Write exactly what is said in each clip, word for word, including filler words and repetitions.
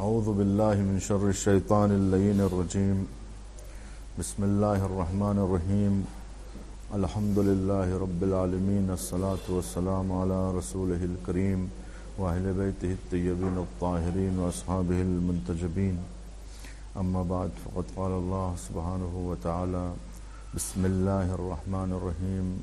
اعوذ باللہ من شر الشیطان اللعین الرجیم بسم اللہ الرحمن الرحیم الحمد للہ رب العالمین الصلاة والسلام علی رسولہ الکریم واہل بیتہ الطیبین الطاہرین واصحابہ المنتجبین اما بعد فقد قال اللہ سبحانہ وتعالی بسم اللہ الرحمن الرحیم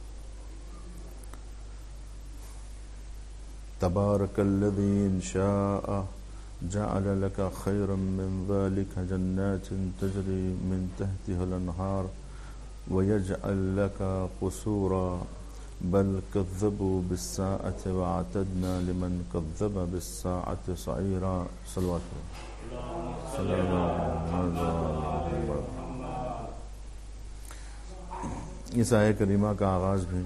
تبارک الذی ان شاء جعل لك خيرا من ذلك جنات تجري من تحتها الأنهار ويجعل لك قصورا بل كذبوا بالساعة وأعتدنا لمن كذب بالساعة سعيرا صلوات صلى الله عليه وسلم. اس آیہ کریمہ کا آغاز بھی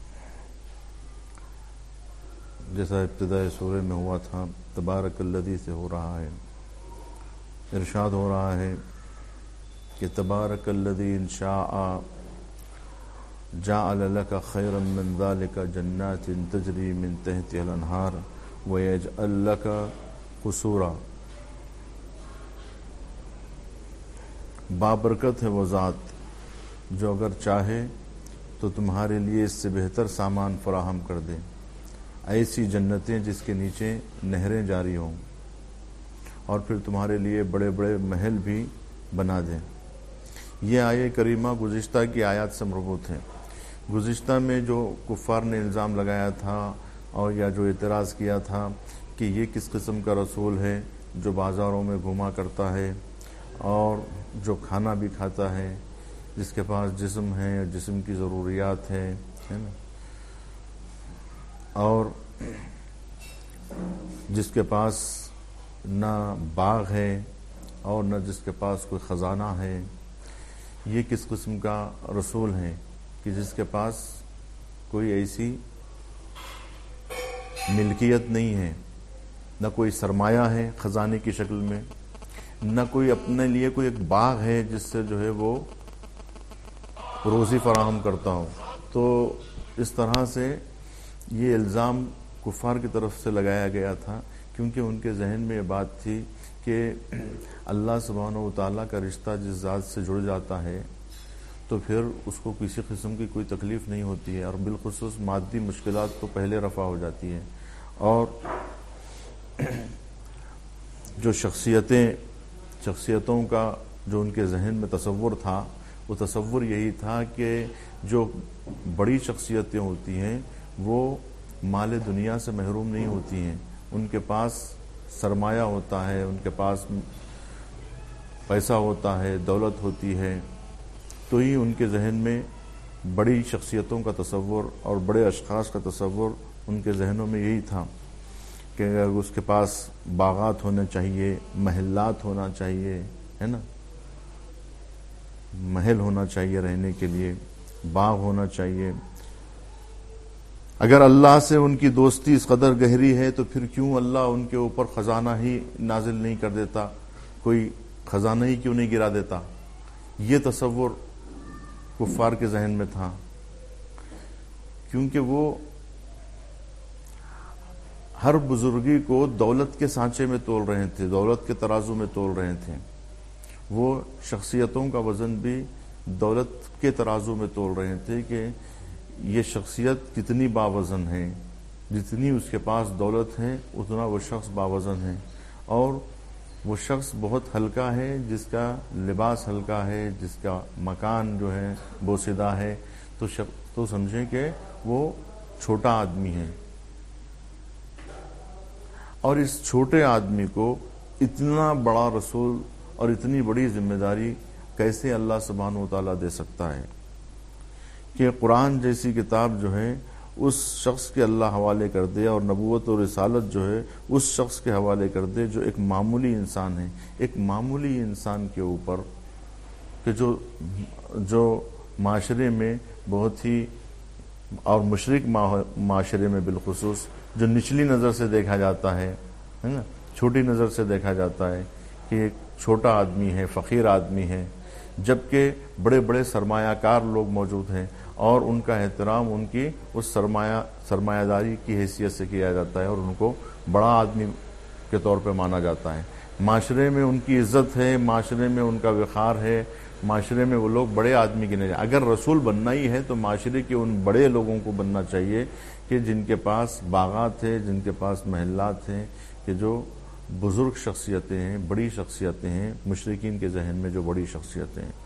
جیسا ابتداء سورہ میں ہوا تھا تبارک الذی سے ہو رہا ہے. ارشاد ہو رہا ہے کہ تبارک الذی ان شاء جعل لك خیرا من ذلك جنات تجری من تحتها الانہار ویجعل لك قصورا. بابرکت ہے وہ ذات جو اگر چاہے تو تمہارے لیے اس سے بہتر سامان فراہم کر دے، ایسی جنتیں جس کے نیچے نہریں جاری ہوں، اور پھر تمہارے لیے بڑے بڑے محل بھی بنا دیں. یہ آیہ کریمہ گزشتہ کی آیات سے مربوط ہے. گزشتہ میں جو کفار نے الزام لگایا تھا اور یا جو اعتراض کیا تھا کہ یہ کس قسم کا رسول ہے جو بازاروں میں گھوما کرتا ہے اور جو کھانا بھی کھاتا ہے، جس کے پاس جسم ہے، جسم کی ضروریات ہے ہے نا، اور جس کے پاس نہ باغ ہے اور نہ جس کے پاس کوئی خزانہ ہے، یہ کس قسم کا رسول ہے کہ جس کے پاس کوئی ایسی ملکیت نہیں ہے، نہ کوئی سرمایہ ہے خزانے کی شکل میں، نہ کوئی اپنے لیے کوئی ایک باغ ہے جس سے جو ہے وہ روزی فراہم کرتا ہو. تو اس طرح سے یہ الزام کفار کی طرف سے لگایا گیا تھا، کیونکہ ان کے ذہن میں یہ بات تھی کہ اللہ سبحانہ و تعالیٰ کا رشتہ جس ذات سے جڑ جاتا ہے تو پھر اس کو کسی قسم کی کوئی تکلیف نہیں ہوتی ہے، اور بالخصوص مادی مشکلات تو پہلے رفع ہو جاتی ہیں. اور جو شخصیتیں شخصیتوں کا جو ان کے ذہن میں تصور تھا، وہ تصور یہی تھا کہ جو بڑی شخصیتیں ہوتی ہیں وہ مال دنیا سے محروم نہیں ہوتی ہیں، ان کے پاس سرمایہ ہوتا ہے، ان کے پاس پیسہ ہوتا ہے، دولت ہوتی ہے. تو ہی ان کے ذہن میں بڑی شخصیتوں کا تصور اور بڑے اشخاص کا تصور ان کے ذہنوں میں یہی تھا کہ اس کے پاس باغات ہونے چاہیے، محلات ہونا چاہیے، ہے نا، محل ہونا چاہیے رہنے کے لیے، باغ ہونا چاہیے. اگر اللہ سے ان کی دوستی اس قدر گہری ہے تو پھر کیوں اللہ ان کے اوپر خزانہ ہی نازل نہیں کر دیتا، کوئی خزانہ ہی کیوں نہیں گرا دیتا. یہ تصور کفار کے ذہن میں تھا، کیونکہ وہ ہر بزرگی کو دولت کے سانچے میں تول رہے تھے، دولت کے ترازو میں تول رہے تھے. وہ شخصیتوں کا وزن بھی دولت کے ترازو میں تول رہے تھے کہ یہ شخصیت کتنی باوزن ہے، جتنی اس کے پاس دولت ہے اتنا وہ شخص باوزن ہے، اور وہ شخص بہت ہلکا ہے، جس کا لباس ہلکا ہے، جس کا مکان جو ہے بوسیدہ ہے، تو تو سمجھیں کہ وہ چھوٹا آدمی ہے. اور اس چھوٹے آدمی کو اتنا بڑا رسول اور اتنی بڑی ذمہ داری کیسے اللہ سبحانہ و تعالیٰ دے سکتا ہے کہ قرآن جیسی کتاب جو ہے اس شخص کے اللہ حوالے کر دے، اور نبوت و رسالت جو ہے اس شخص کے حوالے کر دے جو ایک معمولی انسان ہے. ایک معمولی انسان کے اوپر کہ جو جو معاشرے میں بہت ہی، اور مشرک معاشرے میں بالخصوص جو نچلی نظر سے دیکھا جاتا ہے نا، چھوٹی نظر سے دیکھا جاتا ہے کہ ایک چھوٹا آدمی ہے، فقیر آدمی ہے، جبکہ بڑے بڑے سرمایہ کار لوگ موجود ہیں اور ان کا احترام ان کی اس سرمایہ سرمایہ داری کی حیثیت سے کیا جاتا ہے اور ان کو بڑا آدمی کے طور پہ مانا جاتا ہے. معاشرے میں ان کی عزت ہے، معاشرے میں ان کا وقار ہے، معاشرے میں وہ لوگ بڑے آدمی گنے جائیں۔ اگر رسول بننا ہی ہے تو معاشرے کے ان بڑے لوگوں کو بننا چاہیے کہ جن کے پاس باغات ہیں، جن کے پاس محلات ہیں، کہ جو بزرگ شخصیتیں ہیں، بڑی شخصیتیں ہیں، مشرکین کے ذہن میں جو بڑی شخصیتیں ہیں۔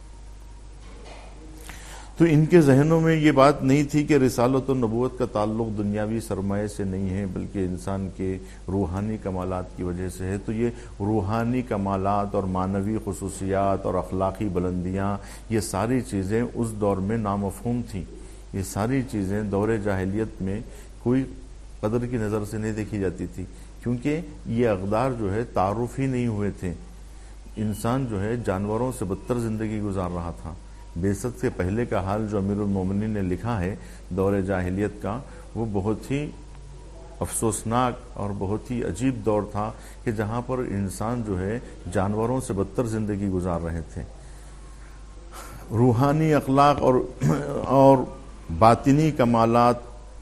تو ان کے ذہنوں میں یہ بات نہیں تھی کہ رسالت و نبوت کا تعلق دنیاوی سرمایہ سے نہیں ہے، بلکہ انسان کے روحانی کمالات کی وجہ سے ہے۔ تو یہ روحانی کمالات اور معنوی خصوصیات اور اخلاقی بلندیاں، یہ ساری چیزیں اس دور میں نامفہوم تھیں۔ یہ ساری چیزیں دور جاہلیت میں کوئی قدر کی نظر سے نہیں دیکھی جاتی تھی، کیونکہ یہ اقدار جو ہے تعارف ہی نہیں ہوئے تھے۔ انسان جو ہے جانوروں سے بدتر زندگی گزار رہا تھا۔ بعثت سے پہلے کا حال جو امیر المومنین نے لکھا ہے دور جاہلیت کا، وہ بہت ہی افسوسناک اور بہت ہی عجیب دور تھا کہ جہاں پر انسان جو ہے جانوروں سے بدتر زندگی گزار رہے تھے۔ روحانی اخلاق اور اور باطنی کمالات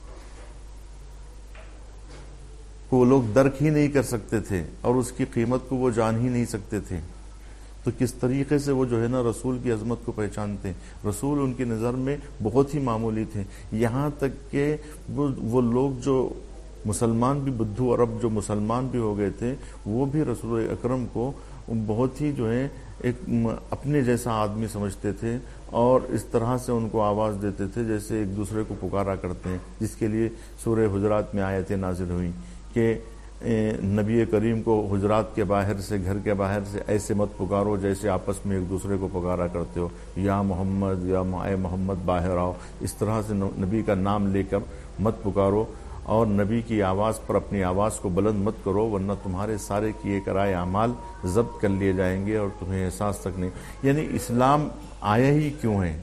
کو وہ لوگ درک ہی نہیں کر سکتے تھے اور اس کی قیمت کو وہ جان ہی نہیں سکتے تھے۔ تو کس طریقے سے وہ جو ہے نا رسول کی عظمت کو پہچانتے ہیں؟ رسول ان کی نظر میں بہت ہی معمولی تھے، یہاں تک کہ وہ وہ لوگ جو مسلمان بھی، بدھو عرب جو مسلمان بھی ہو گئے تھے، وہ بھی رسول اکرم کو بہت ہی جو ہے ایک اپنے جیسا آدمی سمجھتے تھے اور اس طرح سے ان کو آواز دیتے تھے جیسے ایک دوسرے کو پکارا کرتے ہیں، جس کے لیے سورہ حجرات میں آیتیں نازل ہوئیں کہ نبی کریم کو حجرات کے باہر سے، گھر کے باہر سے ایسے مت پکارو جیسے آپس میں ایک دوسرے کو پکارا کرتے ہو، یا محمد، یا اے محمد باہر آؤ۔ اس طرح سے نبی کا نام لے کر مت پکارو اور نبی کی آواز پر اپنی آواز کو بلند مت کرو، ورنہ تمہارے سارے کیے کرائے اعمال ضبط کر لیے جائیں گے اور تمہیں احساس تک نہیں۔ یعنی اسلام آیا ہی کیوں ہے؟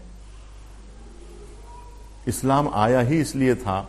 اسلام آیا ہی اس لیے تھا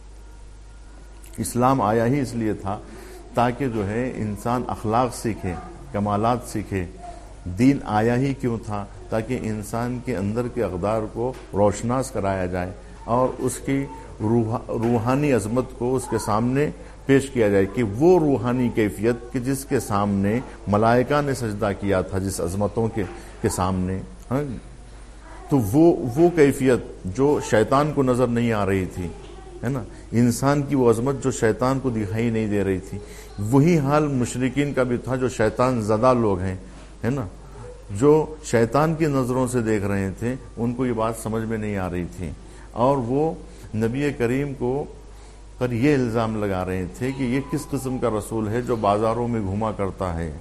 اسلام آیا ہی اس لیے تھا تاکہ جو ہے انسان اخلاق سیکھے، کمالات سیکھے۔ دین آیا ہی کیوں تھا؟ تاکہ انسان کے اندر کے اقدار کو روشناس کرایا جائے اور اس کی روح روحانی عظمت کو اس کے سامنے پیش کیا جائے کہ وہ روحانی کیفیت کہ جس کے سامنے ملائکہ نے سجدہ کیا تھا، جس عظمتوں کے کے سامنے، ہاں تو وہ وہ کیفیت جو شیطان کو نظر نہیں آ رہی تھی، ہے نا، انسان کی وہ عظمت جو شیطان کو دکھائی نہیں دے رہی تھی، وہی حال مشرکین کا بھی تھا جو شیطان زدہ لوگ ہیں، ہے نا، جو شیطان کی نظروں سے دیکھ رہے تھے، ان کو یہ بات سمجھ میں نہیں آ رہی تھی اور وہ نبی کریم کو پر یہ الزام لگا رہے تھے کہ یہ کس قسم کا رسول ہے جو بازاروں میں گھوما کرتا ہے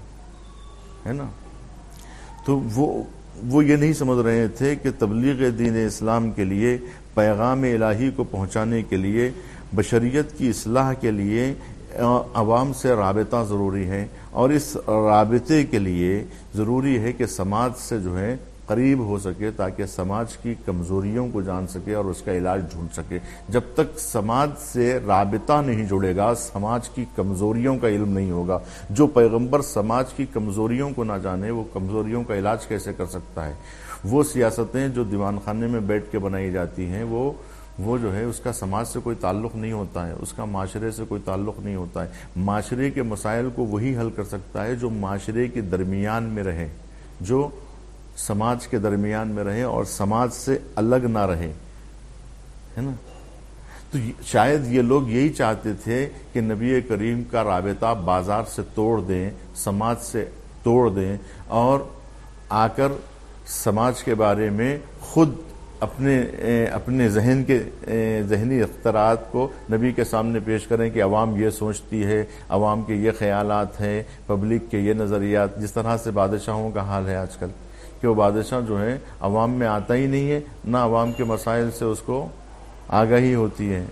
ہے نا۔ تو وہ وہ یہ نہیں سمجھ رہے تھے کہ تبلیغ دین اسلام کے لیے، پیغام الہی کو پہنچانے کے لیے، بشریت کی اصلاح کے لیے عوام سے رابطہ ضروری ہے اور اس رابطے کے لیے ضروری ہے کہ سماج سے جو ہے قریب ہو سکے تاکہ سماج کی کمزوریوں کو جان سکے اور اس کا علاج ڈھونڈ سکے۔ جب تک سماج سے رابطہ نہیں جڑے گا، سماج کی کمزوریوں کا علم نہیں ہوگا۔ جو پیغمبر سماج کی کمزوریوں کو نہ جانے، وہ کمزوریوں کا علاج کیسے کر سکتا ہے؟ وہ سیاستیں جو دیوان خانے میں بیٹھ کے بنائی جاتی ہیں، وہ وہ جو ہے اس کا سماج سے کوئی تعلق نہیں ہوتا ہے، اس کا معاشرے سے کوئی تعلق نہیں ہوتا ہے۔ معاشرے کے مسائل کو وہی حل کر سکتا ہے جو معاشرے کے درمیان میں رہے، جو سماج کے درمیان میں رہے اور سماج سے الگ نہ رہے، ہے نا۔ تو شاید یہ لوگ یہی چاہتے تھے کہ نبی کریم کا رابطہ بازار سے توڑ دیں، سماج سے توڑ دیں اور آ کر سماج کے بارے میں خود اپنے اپنے ذہن کے ذہنی اختراعات کو نبی کے سامنے پیش کریں کہ عوام یہ سوچتی ہے، عوام کے یہ خیالات ہیں، پبلک کے یہ نظریات۔ جس طرح سے بادشاہوں کا حال ہے آج کل کہ وہ بادشاہ جو ہے عوام میں آتا ہی نہیں ہے، نہ عوام کے مسائل سے اس کو آگاہی ہوتی ہے۔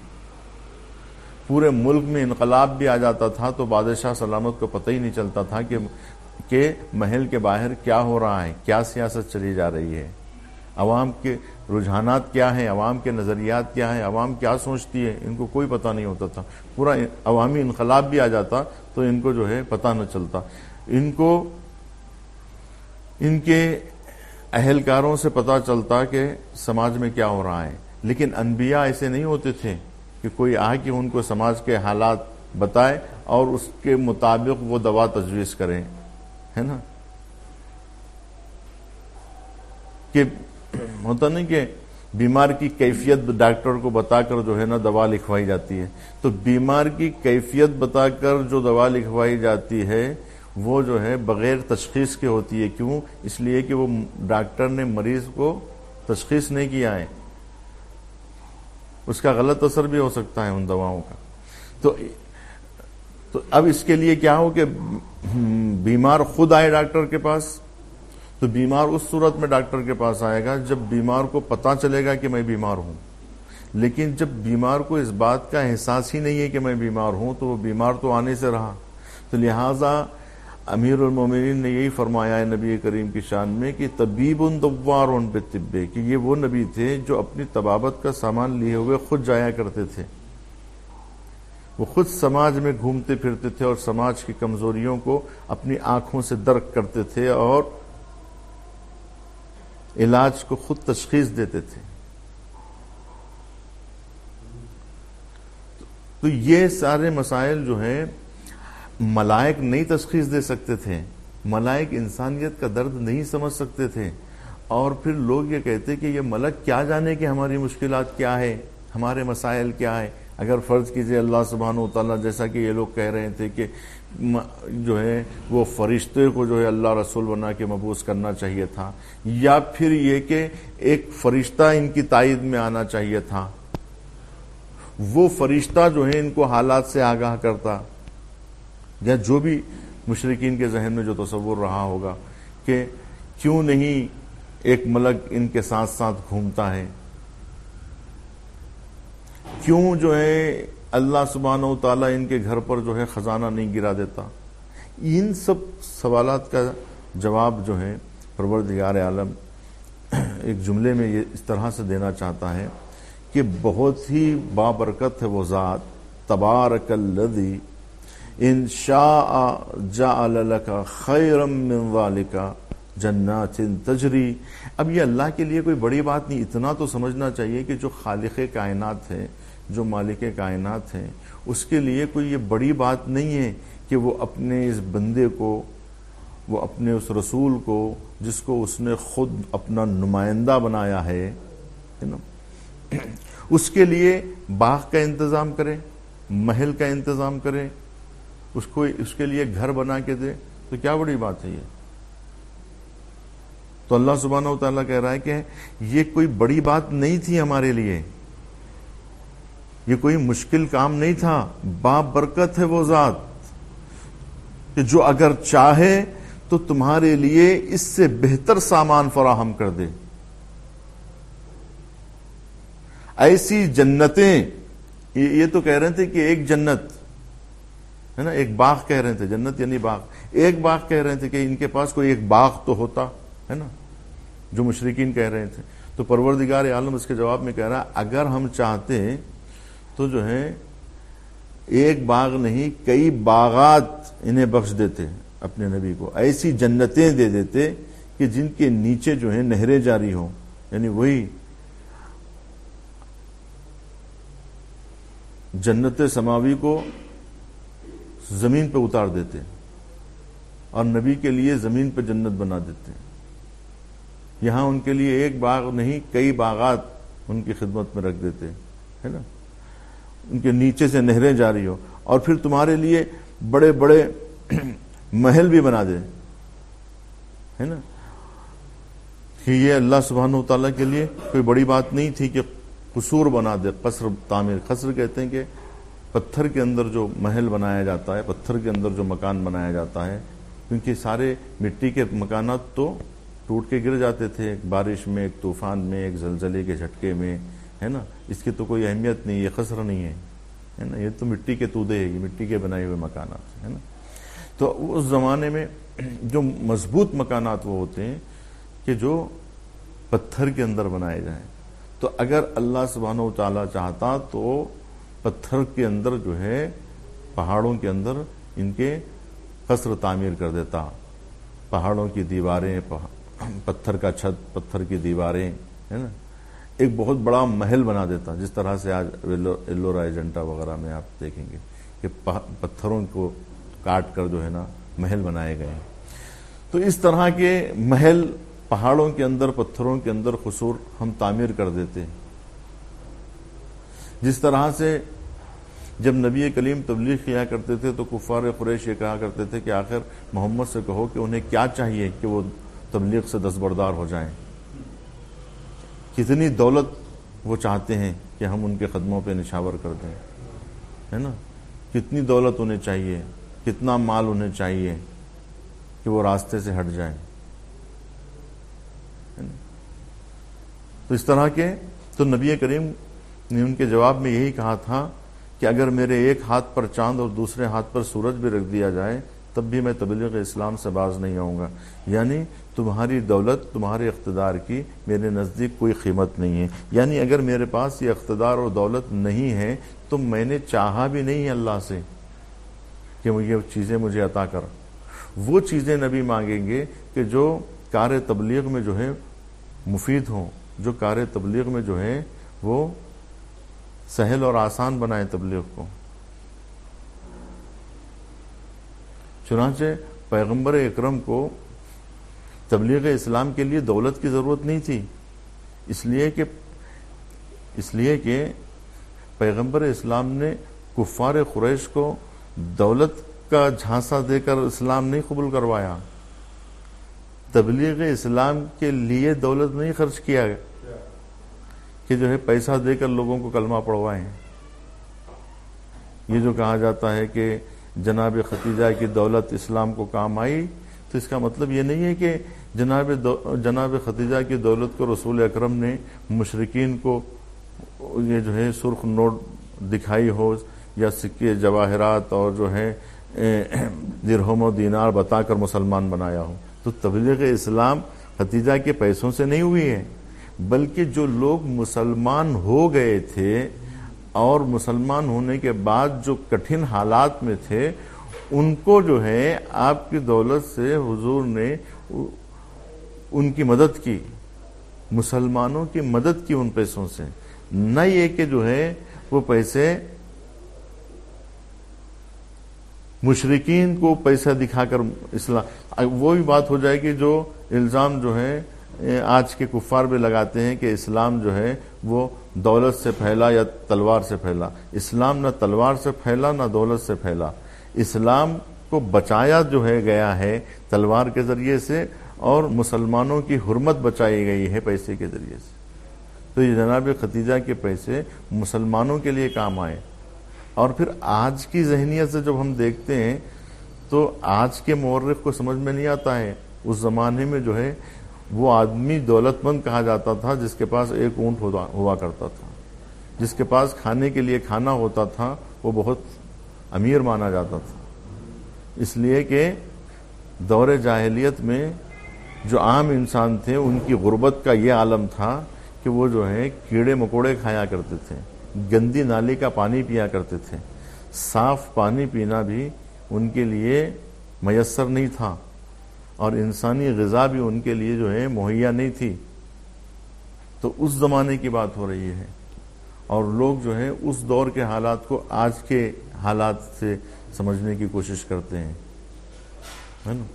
پورے ملک میں انقلاب بھی آ جاتا تھا تو بادشاہ سلامت کو پتہ ہی نہیں چلتا تھا کہ کہ محل کے باہر کیا ہو رہا ہے، کیا سیاست چلی جا رہی ہے، عوام کے رجحانات کیا ہیں، عوام کے نظریات کیا ہیں، عوام کیا سوچتی ہے، ان کو کوئی پتہ نہیں ہوتا تھا۔ پورا عوامی انقلاب بھی آ جاتا تو ان کو جو ہے پتہ نہ چلتا، ان کو ان کے اہلکاروں سے پتہ چلتا کہ سماج میں کیا ہو رہا ہے۔ لیکن انبیاء ایسے نہیں ہوتے تھے کہ کوئی آ کے ان کو سماج کے حالات بتائے اور اس کے مطابق وہ دوا تجویز کریں۔ ہے نا. کہ ہوتا نہیں کہ بیمار کی کیفیت ڈاکٹر کو بتا کر جو ہے نا دوا لکھوائی جاتی ہے. تو بیمار کی کیفیت بتا کر جو دوا لکھوائی جاتی ہے وہ جو ہے بغیر تشخیص کے ہوتی ہے. کیوں؟ اس لیے کہ وہ ڈاکٹر نے مریض کو تشخیص نہیں کیا ہے، اس کا غلط اثر بھی ہو سکتا ہے ان دواؤں کا. تو تو اب اس کے لیے کیا ہو کہ بیمار خود آئے ڈاکٹر کے پاس. تو بیمار اس صورت میں ڈاکٹر کے پاس آئے گا جب بیمار کو پتا چلے گا کہ میں بیمار ہوں. لیکن جب بیمار کو اس بات کا احساس ہی نہیں ہے کہ میں بیمار ہوں تو وہ بیمار تو آنے سے رہا. تو لہٰذا امیر المومنین نے یہی فرمایا ہے نبی کریم کی شان میں کہ طبیب دوار بالطب، کہ یہ وہ نبی تھے جو اپنی طبابت کا سامان لیے ہوئے خود جایا کرتے تھے. وہ خود سماج میں گھومتے پھرتے تھے اور سماج کی کمزوریوں کو اپنی آنکھوں سے درک کرتے تھے اور علاج کو خود تشخیص دیتے تھے. تو یہ سارے مسائل جو ہیں ملائک نہیں تشخیص دے سکتے تھے، ملائک انسانیت کا درد نہیں سمجھ سکتے تھے. اور پھر لوگ یہ کہتے کہ یہ ملک کیا جانے کہ ہماری مشکلات کیا ہے، ہمارے مسائل کیا ہے. اگر فرض کیجئے اللہ سبحانہ و تعالیٰ جیسا کہ یہ لوگ کہہ رہے تھے کہ جو ہے وہ فرشتے کو جو ہے اللہ رسول بنا کے مبعوث کرنا چاہیے تھا، یا پھر یہ کہ ایک فرشتہ ان کی تائید میں آنا چاہیے تھا، وہ فرشتہ جو ہے ان کو حالات سے آگاہ کرتا، یا جو بھی مشرکین کے ذہن میں جو تصور رہا ہوگا کہ کیوں نہیں ایک ملک ان کے ساتھ ساتھ گھومتا ہے، کیوں جو ہے اللہ سبحانہ و تعالیٰ ان کے گھر پر جو ہے خزانہ نہیں گرا دیتا. ان سب سوالات کا جواب جو ہے پروردگار عالم ایک جملے میں یہ اس طرح سے دینا چاہتا ہے کہ بہت ہی بابرکت ہے وہ ذات، تبارک الذی ان شاء جعل لک خیرا من ذلک جنات تجری. اب یہ اللہ کے لیے کوئی بڑی بات نہیں. اتنا تو سمجھنا چاہیے کہ جو خالق کائنات ہے، جو مالک کائنات ہیں، اس کے لیے کوئی یہ بڑی بات نہیں ہے کہ وہ اپنے اس بندے کو، وہ اپنے اس رسول کو جس کو اس نے خود اپنا نمائندہ بنایا ہے نا، اس کے لیے باغ کا انتظام کرے، محل کا انتظام کرے، اس کو اس کے لیے گھر بنا کے دے. تو کیا بڑی بات ہے یہ؟ تو اللہ سبحانہ و تعالیٰ کہہ رہا ہے کہ یہ کوئی بڑی بات نہیں تھی ہمارے لیے، یہ کوئی مشکل کام نہیں تھا. باب برکت ہے وہ ذات کہ جو اگر چاہے تو تمہارے لیے اس سے بہتر سامان فراہم کر دے. ایسی جنتیں، یہ تو کہہ رہے تھے کہ ایک جنت ہے نا، ایک باغ کہہ رہے تھے، جنت یعنی باغ، ایک باغ کہہ رہے تھے کہ ان کے پاس کوئی ایک باغ تو ہوتا ہے نا، جو مشرکین کہہ رہے تھے. تو پروردگار عالم اس کے جواب میں کہہ رہا ہے اگر ہم چاہتے تو جو ہے ایک باغ نہیں کئی باغات انہیں بخش دیتے اپنے نبی کو، ایسی جنتیں دے دیتے کہ جن کے نیچے جو ہے نہریں جاری ہوں. یعنی وہی جنت سماوی کو زمین پہ اتار دیتے اور نبی کے لیے زمین پہ جنت بنا دیتے. یہاں ان کے لیے ایک باغ نہیں کئی باغات ان کی خدمت میں رکھ دیتے ہے نا، ان کے نیچے سے نہریں جاری ہو، اور پھر تمہارے لیے بڑے بڑے محل بھی بنا دے ہے نا. کہ یہ اللہ سبحانہ و تعالیٰ کے لیے کوئی بڑی بات نہیں تھی کہ قصور بنا دے، قصر تعمیر. قصر کہتے ہیں کہ پتھر کے اندر جو محل بنایا جاتا ہے، پتھر کے اندر جو مکان بنایا جاتا ہے، کیونکہ سارے مٹی کے مکانات تو ٹوٹ کے گر جاتے تھے ایک بارش میں، ایک طوفان میں، ایک زلزلے کے جھٹکے میں ہے نا. اس کی تو کوئی اہمیت نہیں، یہ قصر نہیں ہے ہے نا، یہ تو مٹی کے تودے ہے، یہ مٹی کے بنائے ہوئے مکانات ہے نا. تو اس زمانے میں جو مضبوط مکانات وہ ہوتے ہیں کہ جو پتھر کے اندر بنائے جائیں. تو اگر اللہ سبحانہ و تعالیٰ چاہتا تو پتھر کے اندر جو ہے پہاڑوں کے اندر ان کے قصر تعمیر کر دیتا. پہاڑوں کی دیواریں، پتھر کا چھت، پتھر کی دیواریں ہے نا، ایک بہت بڑا محل بنا دیتا. جس طرح سے آج ایلورا ایجنٹا وغیرہ میں آپ دیکھیں گے کہ پتھروں کو کاٹ کر جو ہے نا محل بنائے گئے ہیں. تو اس طرح کے محل پہاڑوں کے اندر، پتھروں کے اندر قصور ہم تعمیر کر دیتے ہیں. جس طرح سے جب نبی کریم تبلیغ کیا کرتے تھے تو کفار قریش یہ کہا کرتے تھے کہ آخر محمد سے کہو کہ انہیں کیا چاہیے کہ وہ تبلیغ سے دستبردار ہو جائیں. کتنی دولت وہ چاہتے ہیں کہ ہم ان کے قدموں پہ نشاور کر دیں، ہے نا. کتنی دولت انہیں چاہیے، کتنا مال انہیں چاہیے کہ وہ راستے سے ہٹ جائیں. تو اس طرح کے تو نبی کریم نے ان کے جواب میں یہی کہا تھا کہ اگر میرے ایک ہاتھ پر چاند اور دوسرے ہاتھ پر سورج بھی رکھ دیا جائے تب بھی میں تبلیغ اسلام سے باز نہیں آؤں گا. یعنی تمہاری دولت، تمہارے اقتدار کی میرے نزدیک کوئی قیمت نہیں ہے. یعنی اگر میرے پاس یہ اقتدار اور دولت نہیں ہے تو میں نے چاہا بھی نہیں اللہ سے کہ یہ چیزیں مجھے عطا کر. وہ چیزیں نبی مانگیں گے کہ جو کار تبلیغ میں جو ہے مفید ہوں، جو کار تبلیغ میں جو ہے وہ سہل اور آسان بنائے تبلیغ کو. چنانچہ پیغمبر اکرم کو تبلیغ اسلام کے لیے دولت کی ضرورت نہیں تھی، اس لیے کہ اس لیے کہ پیغمبر اسلام نے کفار قریش کو دولت کا جھانسا دے کر اسلام نہیں قبول کروایا. تبلیغ اسلام کے لیے دولت نہیں خرچ کیا کہ جو ہے پیسہ دے کر لوگوں کو کلمہ پڑھوائیں. یہ جو کہا جاتا ہے کہ جناب ختیجہ کی دولت اسلام کو کام آئی، تو اس کا مطلب یہ نہیں ہے کہ جناب جناب ختیجہ کی دولت کو رسول اکرم نے مشرکین کو یہ جو ہے سرخ نوٹ دکھائی ہو یا سکے جواہرات اور جو ہے درہم و دینار بتا کر مسلمان بنایا ہو. تو تبلیغ اسلام ختیجہ کے پیسوں سے نہیں ہوئی ہے، بلکہ جو لوگ مسلمان ہو گئے تھے اور مسلمان ہونے کے بعد جو کٹھن حالات میں تھے ان کو جو ہے آپ کی دولت سے حضور نے ان کی مدد کی، مسلمانوں کی مدد کی ان پیسوں سے. نہ یہ کہ جو ہے وہ پیسے مشرکین کو پیسہ دکھا کر اسلام، وہی بات ہو جائے گی جو الزام جو ہے آج کے کفار بھی لگاتے ہیں کہ اسلام جو ہے وہ دولت سے پھیلا یا تلوار سے پھیلا. اسلام نہ تلوار سے پھیلا نہ دولت سے پھیلا. اسلام کو بچایا جو ہے گیا ہے تلوار کے ذریعے سے، اور مسلمانوں کی حرمت بچائی گئی ہے پیسے کے ذریعے سے. تو یہ جناب ختیجہ کے پیسے مسلمانوں کے لیے کام آئے. اور پھر آج کی ذہنیت سے جب ہم دیکھتے ہیں تو آج کے مورخ کو سمجھ میں نہیں آتا ہے. اس زمانے میں جو ہے وہ آدمی دولت مند کہا جاتا تھا جس کے پاس ایک اونٹ ہوا کرتا تھا، جس کے پاس کھانے کے لیے کھانا ہوتا تھا وہ بہت امیر مانا جاتا تھا. اس لیے کہ دور جاہلیت میں جو عام انسان تھے ان کی غربت کا یہ عالم تھا کہ وہ جو ہے کیڑے مکوڑے کھایا کرتے تھے، گندی نالی کا پانی پیا کرتے تھے. صاف پانی پینا بھی ان کے لیے میسر نہیں تھا اور انسانی غذا بھی ان کے لیے جو ہے مہیا نہیں تھی. تو اس زمانے کی بات ہو رہی ہے اور لوگ جو ہے اس دور کے حالات کو آج کے حالات سے سمجھنے کی کوشش کرتے ہیں، ہے نا.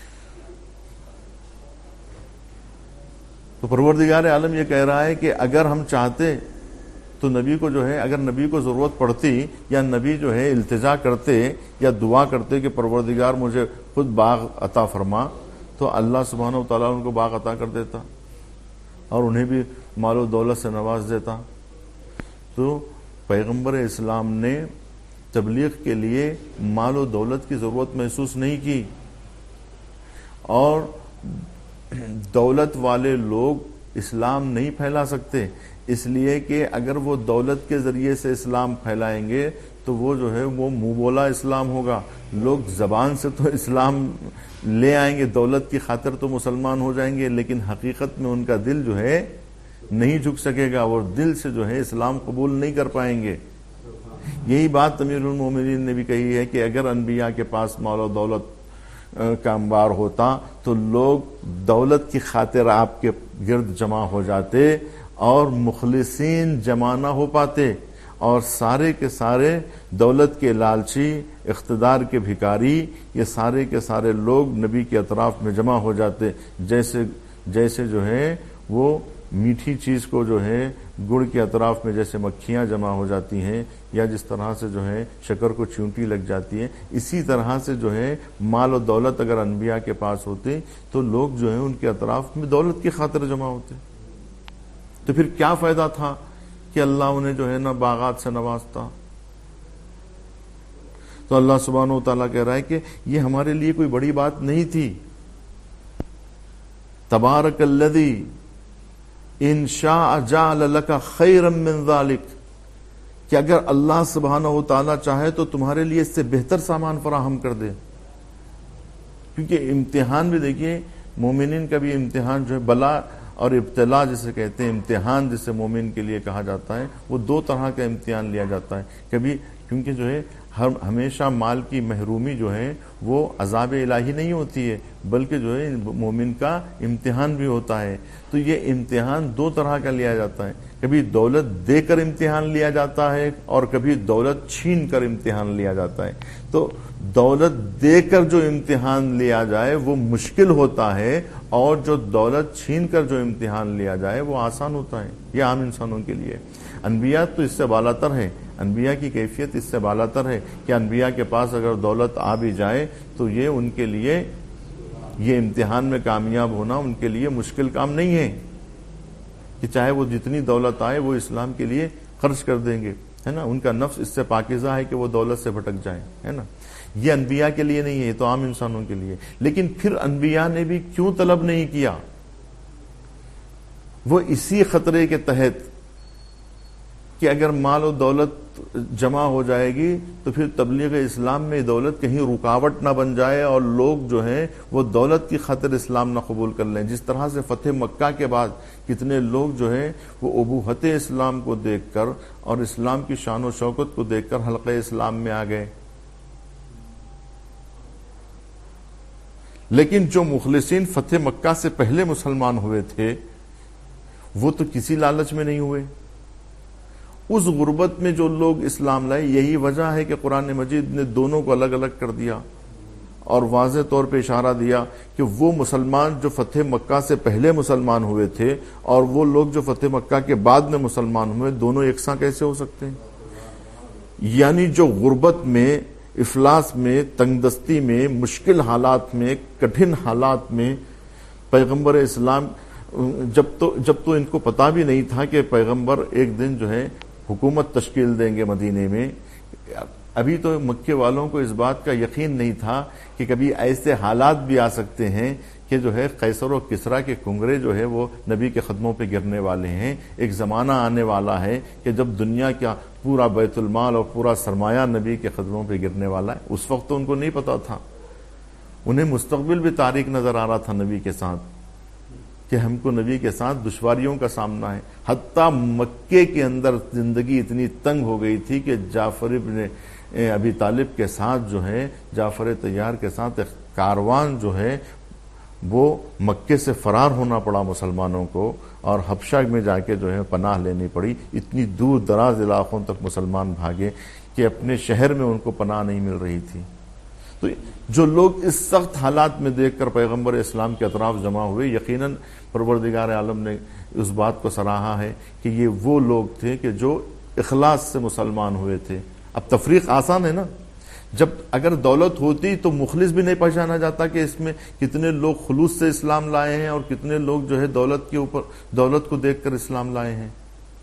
تو پروردگار عالم یہ کہہ رہا ہے کہ اگر ہم چاہتے تو نبی کو جو ہے، اگر نبی کو ضرورت پڑتی یا نبی جو ہے التجا کرتے یا دعا کرتے کہ پروردگار مجھے خود باغ عطا فرما، تو اللہ سبحانہ و تعالیٰ ان کو باغ عطا کر دیتا اور انہیں بھی مال و دولت سے نواز دیتا. تو پیغمبر اسلام نے تبلیغ کے لیے مال و دولت کی ضرورت محسوس نہیں کی، اور دولت والے لوگ اسلام نہیں پھیلا سکتے، اس لیے کہ اگر وہ دولت کے ذریعے سے اسلام پھیلائیں گے تو وہ جو ہے وہ منہ بولا اسلام ہوگا. لوگ زبان سے تو اسلام لے آئیں گے، دولت کی خاطر تو مسلمان ہو جائیں گے، لیکن حقیقت میں ان کا دل جو ہے نہیں جھک سکے گا، اور دل سے جو ہے اسلام قبول نہیں کر پائیں گے. یہی بات امیر المومنین نے بھی کہی ہے کہ اگر انبیاء کے پاس مال و دولت کا انبار ہوتا تو لوگ دولت کی خاطر آپ کے گرد جمع ہو جاتے اور مخلصین جمع نہ ہو پاتے، اور سارے کے سارے دولت کے لالچی، اقتدار کے بھکاری، یہ سارے کے سارے لوگ نبی کے اطراف میں جمع ہو جاتے، جیسے جیسے جو ہے وہ میٹھی چیز کو جو ہے گڑ کے اطراف میں جیسے مکھیاں جمع ہو جاتی ہیں، یا جس طرح سے جو ہے شکر کو چیونٹی لگ جاتی ہے، اسی طرح سے جو ہے مال و دولت اگر انبیاء کے پاس ہوتے تو لوگ جو ہے ان کے اطراف میں دولت کی خاطر جمع ہوتے، تو پھر کیا فائدہ تھا کہ اللہ انہیں جو ہے نا باغات سے نوازتا۔ تو اللہ سبحانہ و تعالیٰ کہہ رہا ہے کہ یہ ہمارے لیے کوئی بڑی بات نہیں تھی۔ تبارک الذی ان شاء جعل لک خیرا من ذلک، کہ اگر اللہ سبحانہ و تعالیٰ چاہے تو تمہارے لیے اس سے بہتر سامان فراہم کر دے۔ کیونکہ امتحان بھی دیکھیے، مومنین کا بھی امتحان جو ہے بلا اور ابتلا جسے کہتے ہیں، امتحان جسے مومن کے لیے کہا جاتا ہے، وہ دو طرح کا امتحان لیا جاتا ہے۔ کبھی کیونکہ جو ہے ہر ہمیشہ مال کی محرومی جو ہے وہ عذاب الہی نہیں ہوتی ہے، بلکہ جو ہے مومن کا امتحان بھی ہوتا ہے۔ تو یہ امتحان دو طرح کا لیا جاتا ہے، کبھی دولت دے کر امتحان لیا جاتا ہے اور کبھی دولت چھین کر امتحان لیا جاتا ہے۔ تو دولت دے کر جو امتحان لیا جائے وہ مشکل ہوتا ہے، اور جو دولت چھین کر جو امتحان لیا جائے وہ آسان ہوتا ہے۔ یہ عام انسانوں کے لیے، انبیاء تو اس سے بالاتر ہے، انبیاء کی کیفیت اس سے بالاتر ہے کہ انبیاء کے پاس اگر دولت آ بھی جائے تو یہ ان کے لیے، یہ امتحان میں کامیاب ہونا ان کے لیے مشکل کام نہیں ہے، کہ چاہے وہ جتنی دولت آئے وہ اسلام کے لیے خرچ کر دیں گے، ہے نا۔ ان کا نفس اس سے پاکیزہ ہے کہ وہ دولت سے بھٹک جائیں، ہے نا۔ یہ انبیاء کے لیے نہیں ہے، یہ تو عام انسانوں کے لیے۔ لیکن پھر انبیاء نے بھی کیوں طلب نہیں کیا؟ وہ اسی خطرے کے تحت کہ اگر مال و دولت جمع ہو جائے گی تو پھر تبلیغ اسلام میں دولت کہیں رکاوٹ نہ بن جائے اور لوگ جو ہیں وہ دولت کی خاطر اسلام نہ قبول کر لیں۔ جس طرح سے فتح مکہ کے بعد کتنے لوگ جو ہیں وہ ابوہت اسلام کو دیکھ کر اور اسلام کی شان و شوکت کو دیکھ کر حلقہ اسلام میں آ گئے، لیکن جو مخلصین فتح مکہ سے پہلے مسلمان ہوئے تھے وہ تو کسی لالچ میں نہیں ہوئے۔ اس غربت میں جو لوگ اسلام لائے، یہی وجہ ہے کہ قرآن مجید نے دونوں کو الگ الگ کر دیا اور واضح طور پہ اشارہ دیا کہ وہ مسلمان جو فتح مکہ سے پہلے مسلمان ہوئے تھے اور وہ لوگ جو فتح مکہ کے بعد میں مسلمان ہوئے، دونوں یکساں کیسے ہو سکتے ہیں؟ یعنی جو غربت میں، افلاس میں، تنگ دستی میں، مشکل حالات میں، کٹھن حالات میں پیغمبر اسلام، جب تو جب تو ان کو پتا بھی نہیں تھا کہ پیغمبر ایک دن جو ہے حکومت تشکیل دیں گے مدینے میں، ابھی تو مکے والوں کو اس بات کا یقین نہیں تھا کہ کبھی ایسے حالات بھی آ سکتے ہیں کہ جو ہے قیصر و کسریٰ کے کنگرے جو ہے وہ نبی کے قدموں پہ گرنے والے ہیں۔ ایک زمانہ آنے والا ہے کہ جب دنیا کا پورا بیت المال اور پورا سرمایہ نبی کے قدموں پہ گرنے والا ہے۔ اس وقت تو ان کو نہیں پتا تھا، انہیں مستقبل بھی تاریک نظر آ رہا تھا نبی کے ساتھ، کہ ہم کو نبی کے ساتھ دشواریوں کا سامنا ہے۔ حتیٰ مکے کے اندر زندگی اتنی تنگ ہو گئی تھی کہ جعفر ابن ابی طالب کے ساتھ جو ہے، جعفر طیار کے ساتھ ایک کاروان جو ہے وہ مکے سے فرار ہونا پڑا مسلمانوں کو، اور حبشہ میں جا کے جو ہے پناہ لینی پڑی۔ اتنی دور دراز علاقوں تک مسلمان بھاگے کہ اپنے شہر میں ان کو پناہ نہیں مل رہی تھی۔ تو جو لوگ اس سخت حالات میں دیکھ کر پیغمبر اسلام کے اطراف جمع ہوئے، یقیناً پروردگار عالم نے اس بات کو سراہا ہے کہ یہ وہ لوگ تھے کہ جو اخلاص سے مسلمان ہوئے تھے۔ اب تفریق آسان ہے نا، جب اگر دولت ہوتی تو مخلص بھی نہیں پہچانا جاتا کہ اس میں کتنے لوگ خلوص سے اسلام لائے ہیں اور کتنے لوگ جو ہے دولت کے اوپر، دولت کو دیکھ کر اسلام لائے ہیں۔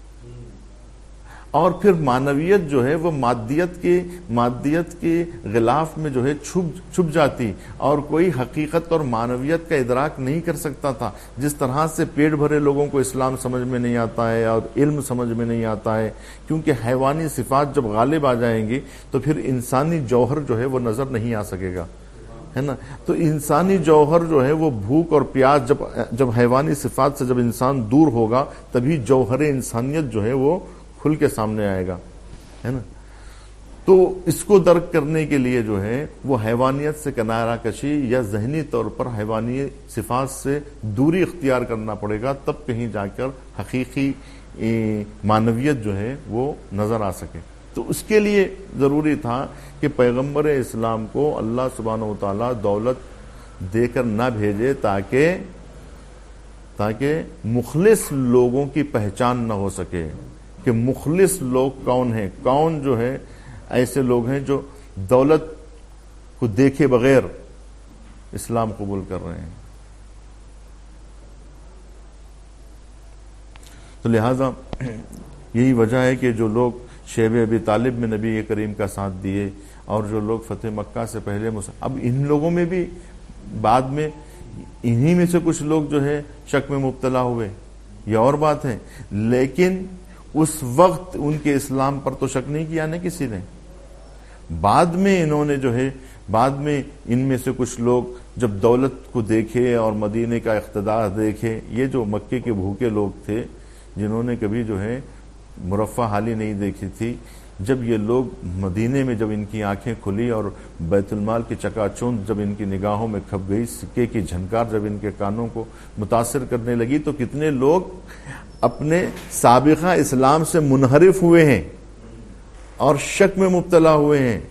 اور پھر معنویت جو ہے وہ مادیت کے مادیت کے غلاف میں جو ہے چھپ چھپ جاتی اور کوئی حقیقت اور معنویت کا ادراک نہیں کر سکتا تھا۔ جس طرح سے پیٹ بھرے لوگوں کو اسلام سمجھ میں نہیں آتا ہے اور علم سمجھ میں نہیں آتا ہے، کیونکہ حیوانی صفات جب غالب آ جائیں گی تو پھر انسانی جوہر جو ہے وہ نظر نہیں آ سکے گا، ہے نا۔ تو انسانی جوہر جو ہے وہ بھوک اور پیاس، جب جب حیوانی صفات سے جب انسان دور ہوگا تبھی جوہر انسانیت جو ہے وہ کھل کے سامنے آئے گا، ہے نا۔ تو اس کو درک کرنے کے لیے جو ہے وہ حیوانیت سے کنارہ کشی یا ذہنی طور پر حیوانی صفات سے دوری اختیار کرنا پڑے گا، تب کہیں جا کر حقیقی معنویت جو ہے وہ نظر آ سکے۔ تو اس کے لیے ضروری تھا کہ پیغمبر اسلام کو اللہ سبحانہ و تعالیٰ دولت دے کر نہ بھیجے تاکہ تاکہ مخلص لوگوں کی پہچان نہ ہو سکے کہ مخلص لوگ کون ہیں، کون جو ہے ایسے لوگ ہیں جو دولت کو دیکھے بغیر اسلام قبول کر رہے ہیں۔ تو لہذا یہی وجہ ہے کہ جو لوگ شیب ابی طالب میں نبی کریم کا ساتھ دیے اور جو لوگ فتح مکہ سے پہلے مسلم، اب ان لوگوں میں بھی بعد میں انہی میں سے کچھ لوگ جو ہے شک میں مبتلا ہوئے، یہ اور بات ہے، لیکن اس وقت ان کے اسلام پر تو شک نہیں کیا نا کسی نے۔ بعد میں انہوں نے جو ہے بعد میں ان میں سے کچھ لوگ جب دولت کو دیکھے اور مدینے کا اقتدار دیکھے، یہ جو مکے کے بھوکے لوگ تھے جنہوں نے کبھی جو ہے مرفہ حالی نہیں دیکھی تھی، جب یہ لوگ مدینے میں جب ان کی آنکھیں کھلی اور بیت المال کی چکا چوند جب ان کی نگاہوں میں کھپ گئی، سکے کی جھنکار جب ان کے کانوں کو متاثر کرنے لگی، تو کتنے لوگ اپنے سابقہ اسلام سے منحرف ہوئے ہیں اور شک میں مبتلا ہوئے ہیں۔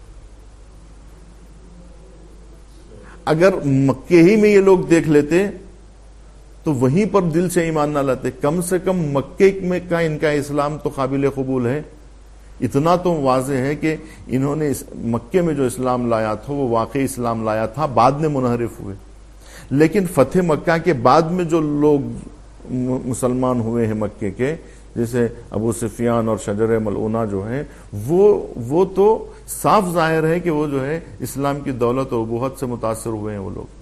اگر مکے ہی میں یہ لوگ دیکھ لیتے تو وہیں پر دل سے ایمان نہ لاتے، کم سے کم مکے میں کا ان کا اسلام تو قابل قبول ہے۔ اتنا تو واضح ہے کہ انہوں نے مکے میں جو اسلام لایا تھا وہ واقعی اسلام لایا تھا، بعد میں منحرف ہوئے۔ لیکن فتح مکہ کے بعد میں جو لوگ مسلمان ہوئے ہیں مکے کے، جیسے ابو سفیان اور شجر ملعونہ جو ہیں، وہ وہ تو صاف ظاہر ہے کہ وہ جو ہے اسلام کی دولت اور ابوت سے متاثر ہوئے ہیں وہ لوگ۔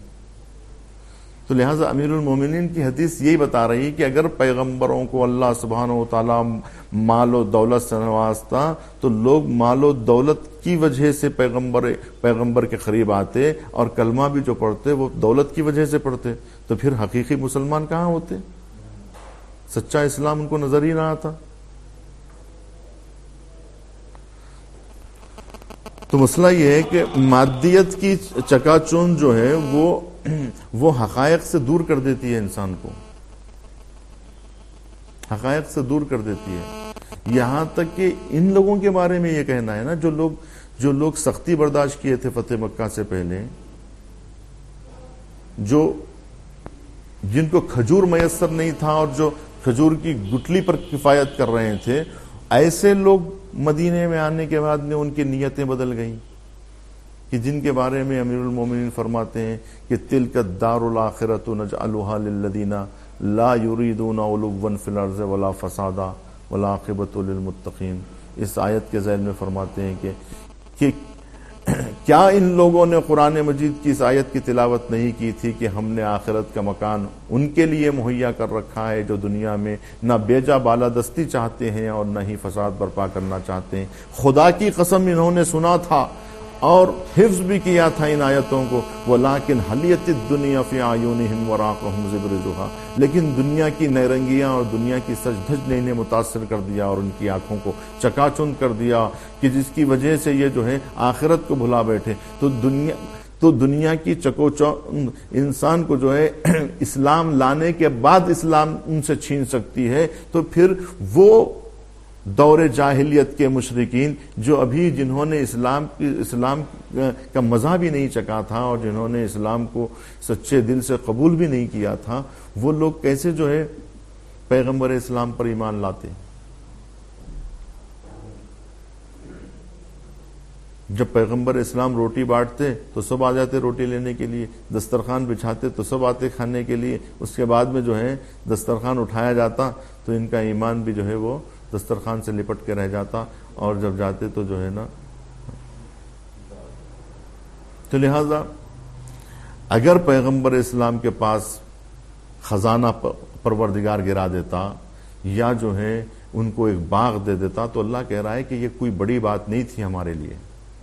تو لہٰذا امیر المومنین کی حدیث یہی بتا رہی کہ اگر پیغمبروں کو اللہ سبحانہ و تعالیٰ مال و دولت سے نوازتا تو لوگ مال و دولت کی وجہ سے پیغمبر پیغمبر کے قریب آتے، اور کلمہ بھی جو پڑھتے وہ دولت کی وجہ سے پڑھتے، تو پھر حقیقی مسلمان کہاں ہوتے؟ سچا اسلام ان کو نظر ہی نہ آتا۔ تو مسئلہ یہ ہے کہ مادیت کی چکا چوند جو ہے وہ وہ حقائق سے دور کر دیتی ہے انسان کو، حقائق سے دور کر دیتی ہے۔ یہاں تک کہ ان لوگوں کے بارے میں یہ کہنا ہے نا، جو لوگ جو لوگ سختی برداشت کیے تھے فتح مکہ سے پہلے، جو جن کو کھجور میسر نہیں تھا اور جو کھجور کی گٹلی پر کفایت کر رہے تھے، ایسے لوگ مدینے میں آنے کے بعد میں ان کی نیتیں بدل گئیں، کہ جن کے بارے میں امیر المومنین فرماتے ہیں کہ تلک الدار الاخرۃ نجعلها للذین لا یریدون علوا فی الارض ولا فسادا والعاقبۃ للمتقین۔ اس آیت کے ذیل میں فرماتے ہیں کہ کہ کیا ان لوگوں نے قرآن مجید کی اس آیت کی تلاوت نہیں کی تھی کہ ہم نے آخرت کا مکان ان کے لیے مہیا کر رکھا ہے جو دنیا میں نہ بیجا بالادستی چاہتے ہیں اور نہ ہی فساد برپا کرنا چاہتے ہیں۔ خدا کی قسم انہوں نے سنا تھا اور حفظ بھی کیا تھا ان آیتوں کو، وَلَٰكِنْ حَلِيَتِ الدُّنْيَا فِي أَعْيُنِهِمْ وَرَاقَهُمْ زِبْرِجُهَا، لیکن دنیا کی نیرنگیاں اور دنیا کی سج دھج نے انہیں متاثر کر دیا اور ان کی آنکھوں کو چکا چوند کر دیا، کہ جس کی وجہ سے یہ جو ہے آخرت کو بھلا بیٹھے۔ تو دنیا تو دنیا کی چکو چوند انسان کو جو ہے اسلام لانے کے بعد اسلام ان سے چھین سکتی ہے، تو پھر وہ دور جاہلیت کے مشرکین جو ابھی جنہوں نے اسلام اسلام کا مزہ بھی نہیں چکا تھا اور جنہوں نے اسلام کو سچے دل سے قبول بھی نہیں کیا تھا، وہ لوگ کیسے جو ہے پیغمبر اسلام پر ایمان لاتے؟ جب پیغمبر اسلام روٹی بانٹتے تو سب آ جاتے روٹی لینے کے لیے، دسترخوان بچھاتے تو سب آتے کھانے کے لیے، اس کے بعد میں جو ہے دسترخوان اٹھایا جاتا تو ان کا ایمان بھی جو ہے وہ دسترخوان سے لپٹ کے رہ جاتا، اور جب جاتے تو جو ہے نا۔ تو لہذا اگر پیغمبر اسلام کے پاس خزانہ پروردگار گرا دیتا یا جو ہے ان کو ایک باغ دے دیتا تو اللہ کہہ رہا ہے کہ یہ کوئی بڑی بات نہیں تھی ہمارے لیے۔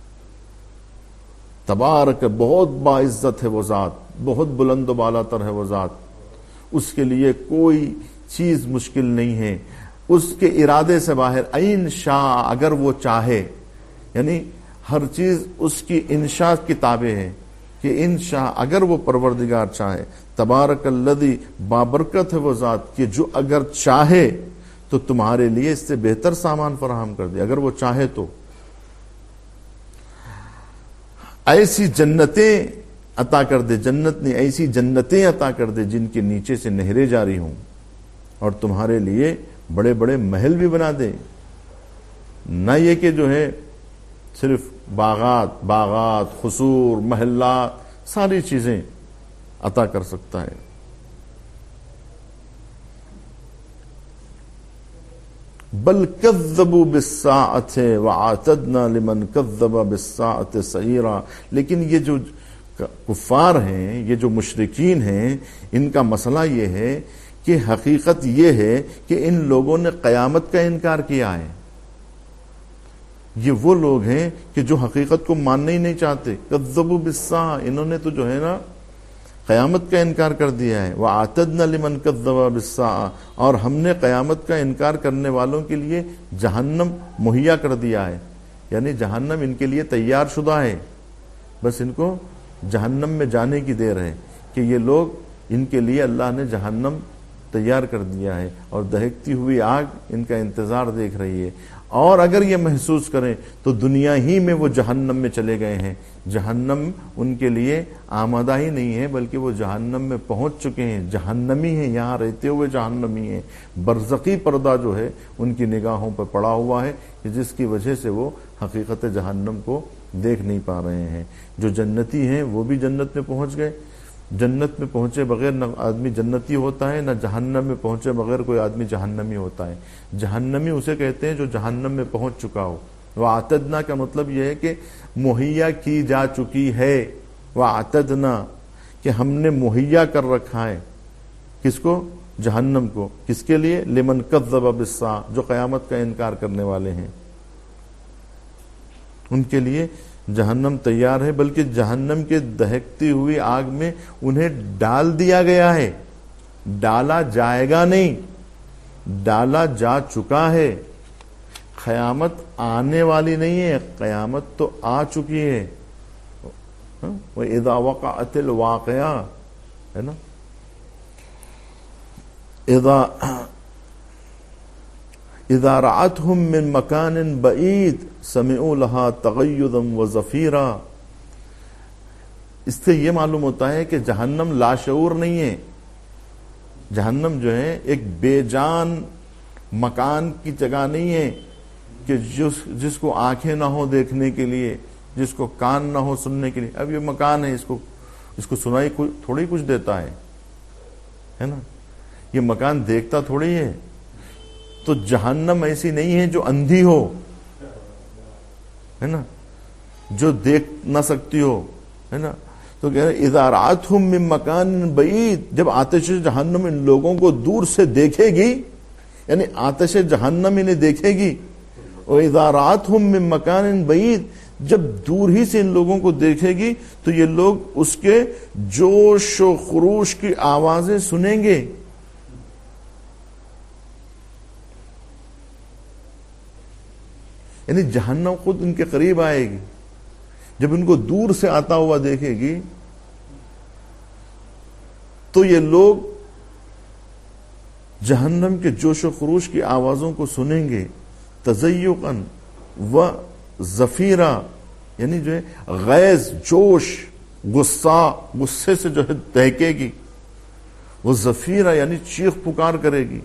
تبارک، بہت باعزت ہے وہ ذات، بہت بلند و بالا تر ہے وہ ذات، اس کے لیے کوئی چیز مشکل نہیں ہے، اس کے ارادے سے باہر۔ این شاء، اگر وہ چاہے یعنی ہر چیز اس کی انشاء کی تابع ہے کہ انشاء اگر وہ پروردگار چاہے، تبارک الذی بابرکت ہے وہ ذات کہ جو اگر چاہے تو تمہارے لیے اس سے بہتر سامان فراہم کر دے، اگر وہ چاہے تو ایسی جنتیں عطا کر دے، جنت نے ایسی جنتیں عطا کر دے جن کے نیچے سے نہریں جاری ہوں، اور تمہارے لیے بڑے بڑے محل بھی بنا دے، نہ یہ کہ جو ہے صرف باغات باغات قصور محلات ساری چیزیں عطا کر سکتا ہے۔ بل کذبوا بالساعۃ واعتدنا لمن کذب بالساعۃ سعیرا، لیکن یہ جو کفار ہیں، یہ جو مشرکین ہیں، ان کا مسئلہ یہ ہے کہ حقیقت یہ ہے کہ ان لوگوں نے قیامت کا انکار کیا ہے۔ یہ وہ لوگ ہیں کہ جو حقیقت کو ماننا ہی نہیں چاہتے، کذبوا بالساعۃ، انہوں نے تو جو ہے نا قیامت کا انکار کر دیا ہے۔ وَأَعْتَدْنَا لِمَنْ كَذَّبَ بِالسَّاعَةِ، اور ہم نے قیامت کا انکار کرنے والوں کے لیے جہنم مہیا کر دیا ہے، یعنی جہنم ان کے لیے تیار شدہ ہے، بس ان کو جہنم میں جانے کی دیر ہے کہ یہ لوگ، ان کے لیے اللہ نے جہنم تیار کر دیا ہے اور دہکتی ہوئی آگ ان کا انتظار دیکھ رہی ہے، اور اگر یہ محسوس کریں تو دنیا ہی میں وہ جہنم میں چلے گئے ہیں، جہنم ان کے لیے آمادہ ہی نہیں ہے بلکہ وہ جہنم میں پہنچ چکے ہیں، جہنمی ہیں، یہاں رہتے ہوئے جہنمی ہیں۔ برزخی پردہ جو ہے ان کی نگاہوں پر پڑا ہوا ہے کہ جس کی وجہ سے وہ حقیقت جہنم کو دیکھ نہیں پا رہے ہیں۔ جو جنتی ہیں وہ بھی جنت میں پہنچ گئے، جنت میں پہنچے بغیر نہ آدمی جنتی ہوتا ہے، نہ جہنم میں پہنچے بغیر کوئی آدمی جہنمی ہوتا ہے۔ جہنمی اسے کہتے ہیں جو جہنم میں پہنچ چکا ہو۔ وَاعْتَدْنَا کا مطلب یہ ہے کہ مہیا کی جا چکی ہے، وَاعْتَدْنَا کہ ہم نے مہیا کر رکھا ہے، کس کو؟ جہنم کو۔ کس کے لیے؟ لمن کذب بالساعۃ، جو قیامت کا انکار کرنے والے ہیں، ان کے لیے جہنم تیار ہے، بلکہ جہنم کے دہکتی ہوئی آگ میں انہیں ڈال دیا گیا ہے، ڈالا جائے گا نہیں، ڈالا جا چکا ہے۔ قیامت آنے والی نہیں ہے، قیامت تو آ چکی ہے۔ وَإِذَا وَقَعَتِ الْوَاقِعَةُ، ہے نا، اذا اذا رأتهم من مكان بعید سمعوا لها تغیظا وزفیرا۔ اس سے یہ معلوم ہوتا ہے کہ جہنم لاشعور نہیں ہے، جہنم جو ہے ایک بے جان مکان کی جگہ نہیں ہے کہ جس جس کو آنکھیں نہ ہو دیکھنے کے لیے، جس کو کان نہ ہو سننے کے لیے۔ اب یہ مکان ہے، اس کو اس کو سنائی تھوڑی کچھ دیتا ہے ہے نا، یہ مکان دیکھتا تھوڑی ہے۔ تو جہنم ایسی نہیں ہے جو اندھی ہو، ہے نا، جو دیکھ نہ سکتی ہو، ہے نا۔ تو کہہ رہے اذا رأتهم من مکان بعید، جب آتش جہنم ان لوگوں کو دور سے دیکھے گی، یعنی آتش جہنم انہیں دیکھے گی، اور اذا رأتهم من مکان بعید، جب دور ہی سے ان لوگوں کو دیکھے گی تو یہ لوگ اس کے جوش و خروش کی آوازیں سنیں گے۔ یعنی جہنم خود ان کے قریب آئے گی، جب ان کو دور سے آتا ہوا دیکھے گی تو یہ لوگ جہنم کے جوش و خروش کی آوازوں کو سنیں گے۔ تزیقا و زفیرا، یعنی جو ہے غیظ، جوش، غصہ، غصے سے جو ہے دہکے گی، وہ زفیرا یعنی چیخ پکار کرے گی۔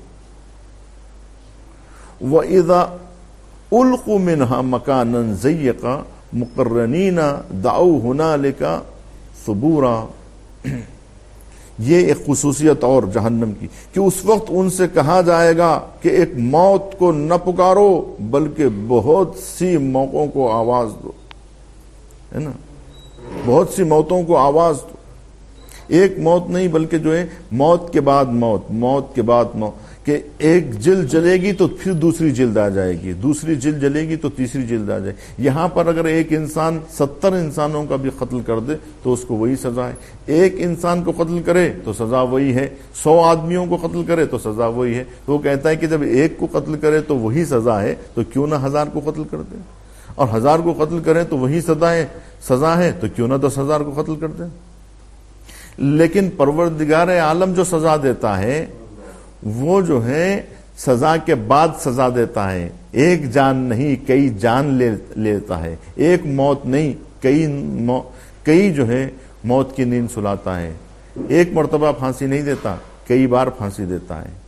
وَإِذَا القوا منها مکانا ضیقا مقرنین دعوا ہنالک ثبورا۔ یہ ایک خصوصیت اور جہنم کی کہ اس وقت ان سے کہا جائے گا کہ ایک موت کو نہ پکارو بلکہ بہت سی موتوں کو آواز دو، ہے نا، بہت سی موتوں کو آواز دو۔ ایک موت نہیں بلکہ جو ہے موت کے بعد موت، موت کے بعد موت، کہ ایک جلد جلے گی تو پھر دوسری جلد آ جائے گی، دوسری جلد جلے گی تو تیسری جلد آ جائے گی۔ یہاں پر اگر ایک انسان ستر انسانوں کا بھی قتل کر دے تو اس کو وہی سزا ہے، ایک انسان کو قتل کرے تو سزا وہی ہے، سو آدمیوں کو قتل کرے تو سزا وہی ہے۔ تو وہ کہتا ہے کہ جب ایک کو قتل کرے تو وہی سزا ہے تو کیوں نہ ہزار کو قتل کر دے۔ اور ہزار کو قتل کریں تو وہی سزا ہے سزا ہے تو کیوں نہ دس ہزار کو قتل کر دیں. لیکن پروردگار عالم جو سزا دیتا ہے وہ جو ہے سزا کے بعد سزا دیتا ہے. ایک جان نہیں کئی جان لے لیتا ہے. ایک موت نہیں کئی مو... کئی جو ہے موت کی نیند سلاتا ہے. ایک مرتبہ پھانسی نہیں دیتا کئی بار پھانسی دیتا ہے.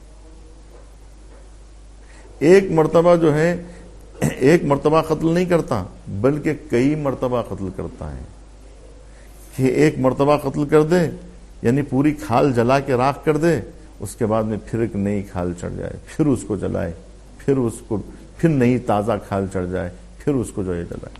ایک مرتبہ جو ہے ایک مرتبہ قتل نہیں کرتا بلکہ کئی مرتبہ قتل کرتا ہے. کہ ایک مرتبہ قتل کر دے یعنی پوری کھال جلا کے راکھ کر دے, اس کے بعد میں پھر ایک نئی کھال چڑھ جائے, پھر اس کو جلائے, پھر اس کو پھر نئی تازہ کھال چڑھ جائے, پھر اس کو جو ہے جلائے.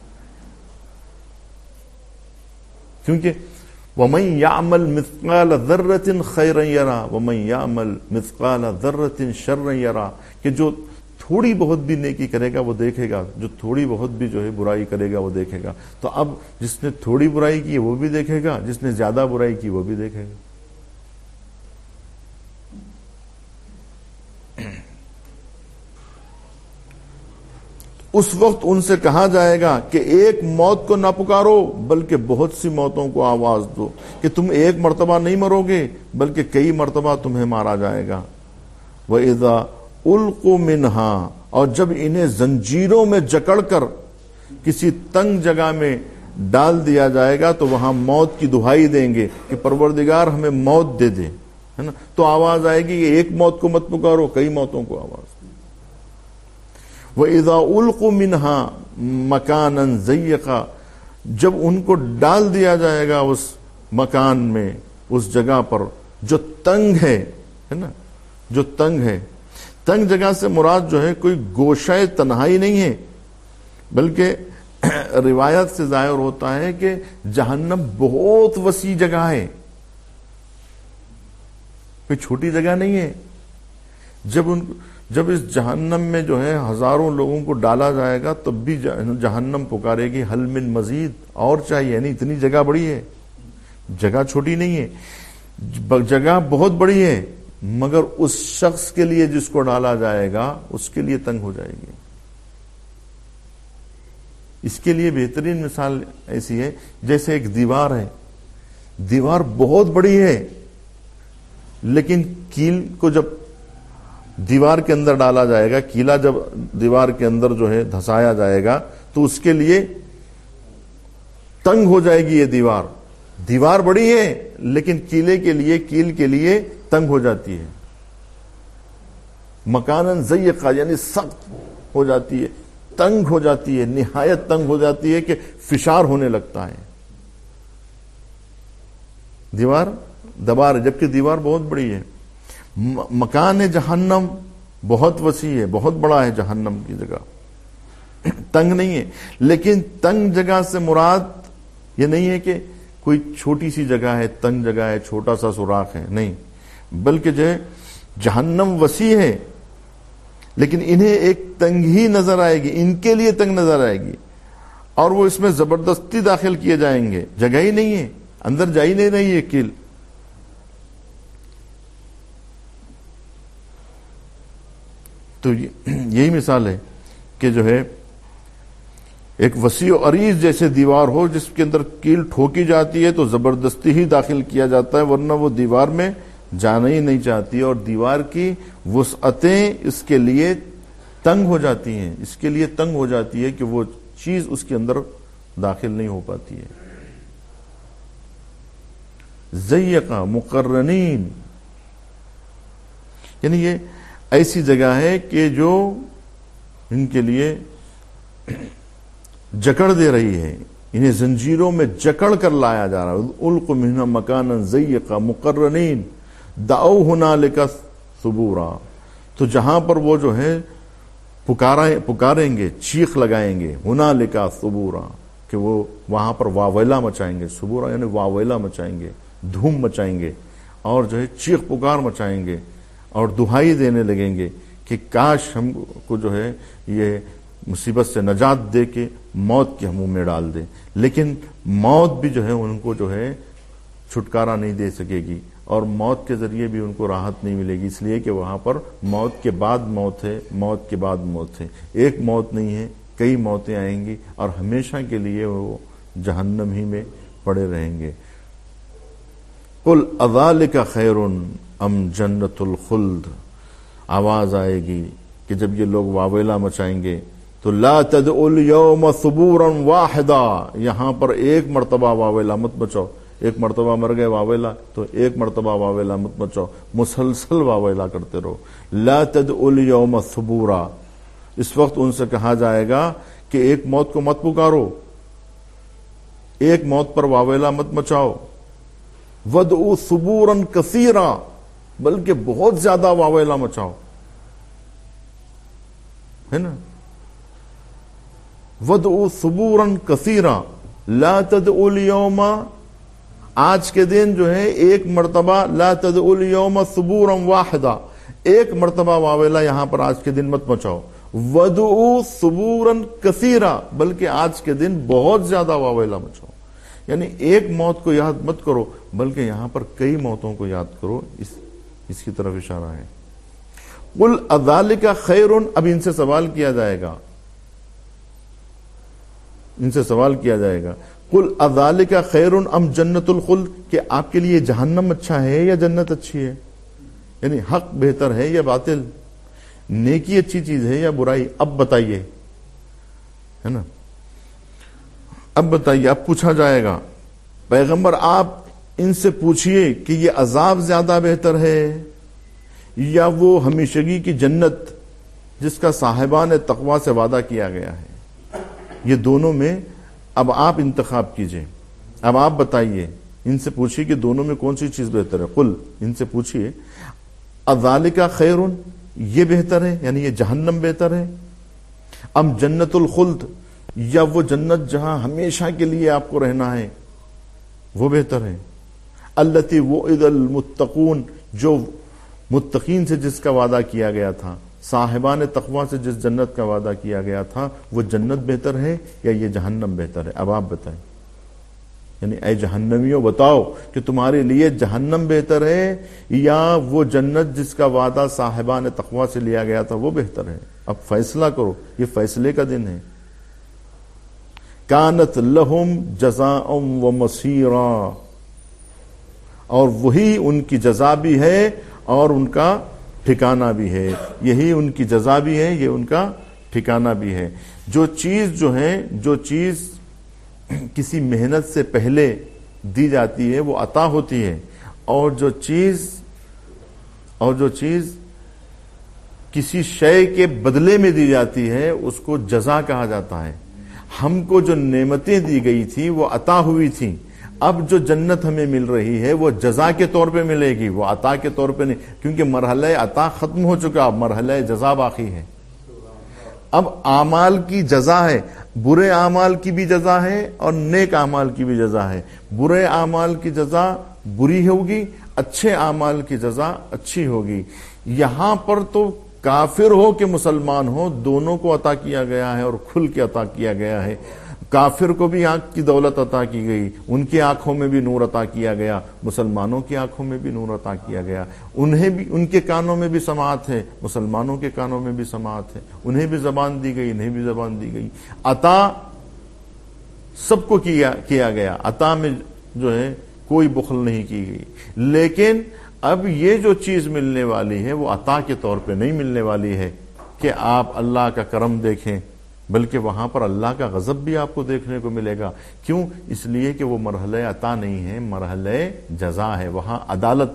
کیونکہ وَمَن يَعْمَلْ مِثْقَالَ ذَرَّةٍ خَيْرًا يَرَى وَمَن يَعْمَلْ مِثْقَالَ ذَرَّةٍ شَرًّا يَرَى, کہ جو تھوڑی بہت بھی نیکی کرے گا وہ دیکھے گا, جو تھوڑی بہت بھی جو ہے برائی کرے گا وہ دیکھے گا. تو اب جس نے تھوڑی برائی کی وہ بھی دیکھے گا, جس نے زیادہ برائی کی وہ بھی دیکھے گا. اس وقت ان سے کہا جائے گا کہ ایک موت کو نہ پکارو بلکہ بہت سی موتوں کو آواز دو, کہ تم ایک مرتبہ نہیں مرو گے بلکہ کئی مرتبہ تمہیں مارا جائے گا. وَإِذَا أُلْقُوا مِنْهَا, اور جب انہیں زنجیروں میں جکڑ کر کسی تنگ جگہ میں ڈال دیا جائے گا تو وہاں موت کی دہائی دیں گے کہ پروردگار ہمیں موت دے دے, ہے نا. تو آواز آئے گی کہ ایک موت کو مت پکارو کئی موتوں کو آواز. وَإِذَا أُلْقُوا مِنْهَا مَكَانًا ضَيِّقًا, جب ان کو ڈال دیا جائے گا اس مکان میں, اس جگہ پر جو تنگ ہے, ہے نا, جو تنگ ہے. تنگ جگہ سے مراد جو ہے کوئی گوشہ تنہائی نہیں ہے, بلکہ روایت سے ظاہر ہوتا ہے کہ جہنم بہت وسیع جگہ ہے, کوئی چھوٹی جگہ نہیں ہے. جب ان جب اس جہنم میں جو ہے ہزاروں لوگوں کو ڈالا جائے گا تب بھی جہنم پکارے گی حل من مزید, اور چاہیے. یعنی اتنی جگہ بڑی ہے, جگہ چھوٹی نہیں ہے, جگہ بہت بڑی ہے, مگر اس شخص کے لیے جس کو ڈالا جائے گا اس کے لیے تنگ ہو جائے گی. اس کے لیے بہترین مثال ایسی ہے جیسے ایک دیوار ہے, دیوار بہت بڑی ہے لیکن کیل کو جب دیوار کے اندر ڈالا جائے گا, کیلا جب دیوار کے اندر جو ہے دھسایا جائے گا تو اس کے لیے تنگ ہو جائے گی. یہ دیوار دیوار بڑی ہے لیکن کیلے کے لیے کیل کے لیے تنگ ہو جاتی ہے. مکانن ضیقا یعنی سخت ہو جاتی ہے, تنگ ہو جاتی ہے, نہایت تنگ ہو جاتی ہے کہ فشار ہونے لگتا ہے. دیوار دبار ہے جبکہ دیوار بہت بڑی ہے. مکان جہنم بہت وسیع ہے, بہت بڑا ہے جہنم کی جگہ, تنگ نہیں ہے. لیکن تنگ جگہ سے مراد یہ نہیں ہے کہ کوئی چھوٹی سی جگہ ہے, تنگ جگہ ہے, چھوٹا سا سوراخ ہے, نہیں, بلکہ جو ہے جہنم وسیع ہے لیکن انہیں ایک تنگ ہی نظر آئے گی, ان کے لیے تنگ نظر آئے گی, اور وہ اس میں زبردستی داخل کیے جائیں گے. جگہ ہی نہیں ہے, اندر جا ہی نہیں رہی ہے کیل. تو یہی مثال ہے کہ جو ہے ایک وسیع و عریض جیسے دیوار ہو جس کے اندر کیل ٹھوکی جاتی ہے تو زبردستی ہی داخل کیا جاتا ہے, ورنہ وہ دیوار میں جانا ہی نہیں چاہتی, اور دیوار کی وسعتیں اس کے لیے تنگ ہو جاتی ہیں, اس کے لیے تنگ ہو جاتی ہے کہ وہ چیز اس کے اندر داخل نہیں ہو پاتی ہے. ضیقا مقرنین یعنی یہ ایسی جگہ ہے کہ جو ان کے لیے جکڑ دے رہی ہے, انہیں زنجیروں میں جکڑ کر لایا جا رہا ہے. القوا منها مکانا ضیقا مقرنین دعوا ہنالک ثبورا, تو جہاں پر وہ جو ہے پکاریں گے, چیخ لگائیں گے, ہنالک ثبورا کہ وہ وہاں پر واویلا مچائیں گے. ثبورا یعنی واویلا مچائیں گے, دھوم مچائیں گے, اور جو ہے چیخ پکار مچائیں گے اور دہائی دینے لگیں گے کہ کاش ہم کو جو ہے یہ مصیبت سے نجات دے کے موت کے منہ میں ڈال دے. لیکن موت بھی جو ہے ان کو جو ہے چھٹکارا نہیں دے سکے گی, اور موت کے ذریعے بھی ان کو راحت نہیں ملے گی, اس لیے کہ وہاں پر موت کے بعد موت ہے, موت کے بعد موت ہے. ایک موت نہیں ہے, کئی موتیں آئیں گی اور ہمیشہ کے لیے وہ جہنم ہی میں پڑے رہیں گے. قل اذالک خیر ام جنت الخلد. آواز آئے گی کہ جب یہ لوگ واویلا مچائیں گے تو لا تدعوا اليوم ثبورا واحدا، یہاں پر ایک مرتبہ واویلا مت مچاؤ. ایک مرتبہ مر گئے واویلا تو ایک مرتبہ واویلا مت مچاؤ، مسلسل واویلا کرتے رہو. لا تدعوا اليوم ثبورا. اس وقت ان سے کہا جائے گا کہ ایک موت کو مت پکارو، ایک موت پر واویلا مت مچاؤ. وَدْعُوا ثُبُورًا كَثِيرًا، بلکہ بہت زیادہ واویلا مچاؤ، ہے نا. وَدْعُوا ثُبُورًا كَثِيرًا لَا تَدْعُوا الْيَوْمَ، آج کے دن جو ہے ایک مرتبہ لا تدعوا اليوم ثبورا واحدا، ایک مرتبہ واویلا یہاں پر آج کے دن مت مچاؤ. وَدْعُوا ثُبُورًا كَثِيرًا، بلکہ آج کے دن بہت زیادہ واویلا مچاؤ. یعنی ایک موت کو یاد مت کرو بلکہ یہاں پر کئی موتوں کو یاد کرو. اس اس کی طرف اشارہ ہے. قل اذالک خیر، اب ان سے سوال کیا جائے گا، ان سے سوال کیا جائے گا قل اذالک خیر ام جنت الخلد، کہ آپ کے لیے جہنم اچھا ہے یا جنت اچھی ہے؟ یعنی حق بہتر ہے یا باطل، نیکی اچھی چیز ہے یا برائی؟ اب بتائیے، ہے نا. اب بتائیے، اب پوچھا جائے گا پیغمبر آپ ان سے پوچھئے کہ یہ عذاب زیادہ بہتر ہے یا وہ ہمیشگی کی جنت جس کا صاحبان تقوی سے وعدہ کیا گیا ہے. یہ دونوں میں اب آپ انتخاب کیجئے. اب آپ بتائیے، ان سے پوچھئے کہ دونوں میں کون سی چیز بہتر ہے. قل، ان سے پوچھئے اذالک خیر، یہ بہتر ہے یعنی یہ جہنم بہتر ہے، ام جنت الخلد، یا وہ جنت جہاں ہمیشہ کے لیے آپ کو رہنا ہے وہ بہتر ہے. التی وعد المتقون، جو متقین سے جس کا وعدہ کیا گیا تھا، صاحبان تقوی سے جس جنت کا وعدہ کیا گیا تھا، وہ جنت بہتر ہے یا یہ جہنم بہتر ہے؟ اب آپ بتائیں. یعنی اے جہنمیوں بتاؤ کہ تمہارے لیے جہنم بہتر ہے یا وہ جنت جس کا وعدہ صاحبان تقوی سے لیا گیا تھا وہ بہتر ہے؟ اب فیصلہ کرو، یہ فیصلے کا دن ہے. کانت لہم جزاء و مصیرا، اور وہی ان کی جزا بھی ہے اور ان کا ٹھکانہ بھی ہے. یہی ان کی جزا بھی ہے، یہ ان کا ٹھکانہ بھی ہے. جو چیز جو ہے جو چیز کسی محنت سے پہلے دی جاتی ہے وہ عطا ہوتی ہے، اور جو چیز اور جو چیز کسی شے کے بدلے میں دی جاتی ہے اس کو جزا کہا جاتا ہے. ہم کو جو نعمتیں دی گئی تھی وہ عطا ہوئی تھیں، اب جو جنت ہمیں مل رہی ہے وہ جزا کے طور پہ ملے گی، وہ عطا کے طور پہ نہیں، کیونکہ مرحلہ عطا ختم ہو چکا، اب مرحلہ جزا باقی ہے. اب اعمال کی جزا ہے، برے اعمال کی بھی جزا ہے اور نیک اعمال کی بھی جزا ہے. برے اعمال کی جزا بری ہوگی، اچھے اعمال کی جزا اچھی ہوگی. یہاں پر تو کافر ہو کہ مسلمان ہو دونوں کو عطا کیا گیا ہے اور کھل کے عطا کیا گیا ہے. کافر کو بھی آنکھ کی دولت عطا کی گئی، ان کی آنکھوں میں بھی نور عطا کیا گیا، مسلمانوں کی آنکھوں میں بھی نور عطا کیا گیا. انہیں بھی، ان کے کانوں میں بھی سماعت ہے، مسلمانوں کے کانوں میں بھی سماعت ہے. انہیں بھی زبان دی گئی، انہیں بھی زبان دی گئی. عطا سب کو کیا کیا گیا، عطا میں جو ہے کوئی بخل نہیں کی گئی. لیکن اب یہ جو چیز ملنے والی ہے وہ عطا کے طور پہ نہیں ملنے والی ہے کہ آپ اللہ کا کرم دیکھیں، بلکہ وہاں پر اللہ کا غضب بھی آپ کو دیکھنے کو ملے گا. کیوں؟ اس لیے کہ وہ مرحلہ عطا نہیں ہے، مرحلہ جزا ہے. وہاں عدالت،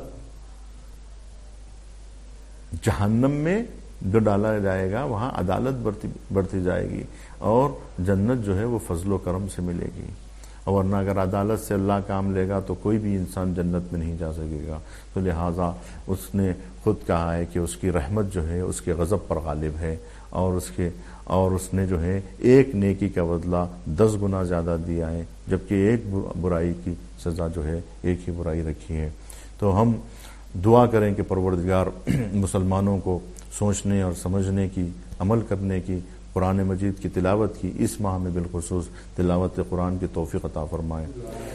جہنم میں جو ڈالا جائے گا وہاں عدالت بڑھتی بڑھتی جائے گی، اور جنت جو ہے وہ فضل و کرم سے ملے گی. اور ورنہ اگر عدالت سے اللہ کام لے گا تو کوئی بھی انسان جنت میں نہیں جا سکے گا. تو لہٰذا اس نے خود کہا ہے کہ اس کی رحمت جو ہے اس کے غضب پر غالب ہے، اور اس کے اور اس نے جو ہے ایک نیکی کا بدلہ دس گنا زیادہ دیا ہے، جبکہ ایک برائی کی سزا جو ہے ایک ہی برائی رکھی ہے. تو ہم دعا کریں کہ پروردگار مسلمانوں کو سوچنے اور سمجھنے کی، عمل کرنے کی، قرآن مجید کی تلاوت کی اس ماہ میں بالخصوص تلاوت قرآن کی توفیق عطا فرمائے،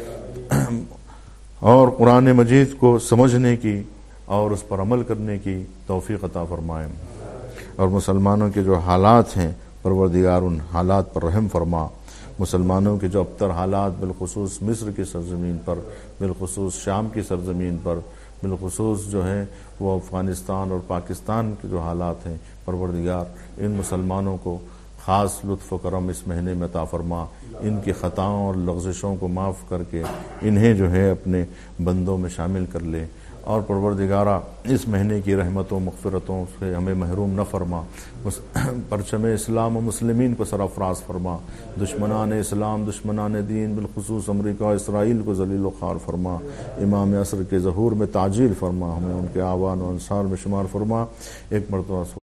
اور قرآن مجید کو سمجھنے کی اور اس پر عمل کرنے کی توفیق عطا فرمائے. اور مسلمانوں کے جو حالات ہیں پروردگار ان حالات پر رحم فرما۔ مسلمانوں کے جو ابتر حالات بالخصوص مصر کی سرزمین پر، بالخصوص شام کی سرزمین پر، بالخصوص جو ہے وہ افغانستان اور پاکستان کے جو حالات ہیں، پروردگار ان مسلمانوں کو خاص لطف و کرم اس مہینے میں عطا فرما، ان کی خطاؤں اور لغزشوں کو معاف کر کے انہیں جو ہے اپنے بندوں میں شامل کر لے، اور پروردگارہ اس مہینے کی رحمتوں مغفرتوں سے ہمیں محروم نہ فرما۔ پرچم اسلام و مسلمین کو سرافراز فرما، دشمنان اسلام دشمنان دین بالخصوص امریکہ و اسرائیل کو ذلیل و خوار فرما، امام عصر کے ظہور میں تعجیل فرما، ہمیں ان کے آوان و انصار میں شمار فرما۔ ایک مرتبہ